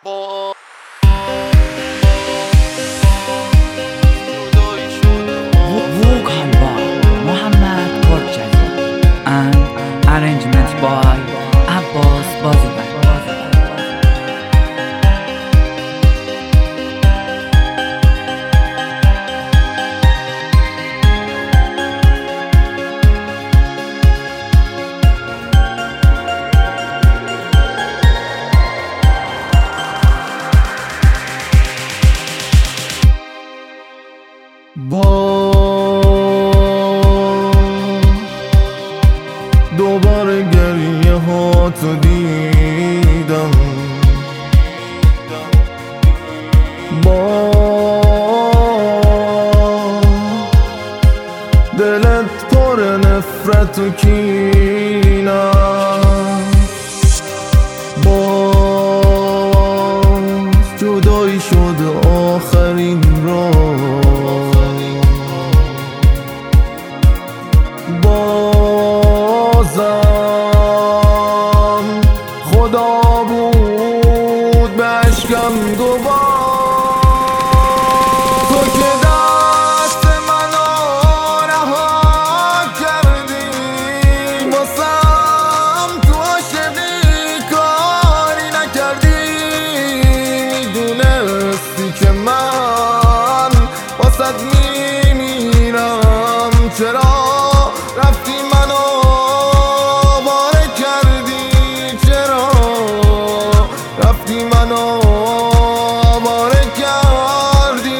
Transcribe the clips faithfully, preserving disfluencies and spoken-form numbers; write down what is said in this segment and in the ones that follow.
با Vocal by Mohammad Korchazı and arrangement by Abbas Baziban. با دوباره گریه ها تو دیدم، با دلت پر نفرت و کینه، باز جدایی شد آخرین راه، بازم خدا بود به عشقم گواه. تو که دست منو رها کردی، واسم تو عاشقی کاری نکردی، میدونستی که من واسد میمیرم، چرا رفتی منو باره کردی، چرا رفتی منو باره کردی.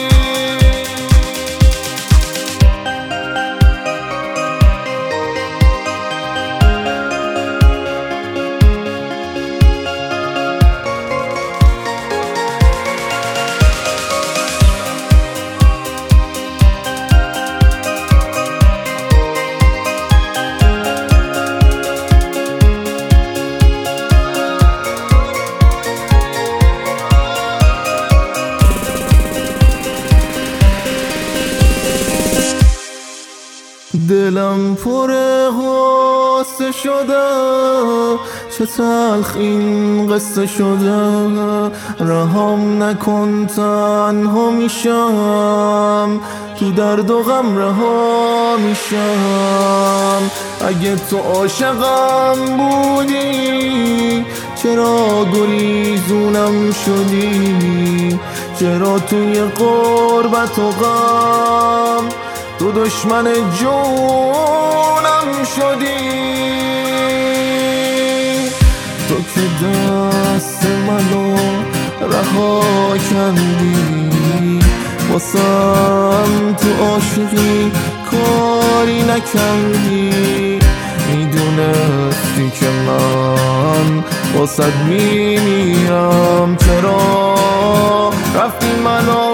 دلم پر غصه شده، چه تلخ این قصه شده، رهام نکن تنها میشم، تو درد و غم رها میشم. اگه تو عاشقم بودی، چرا گریزونم شدی، چرا توی غربت و غم تو دشمن جونم شدی. تو که دست منو رها کردی، واسم تو عاشقی کاری نکردی، میدونستی که من واسد میمیرم، چرا رفتی منو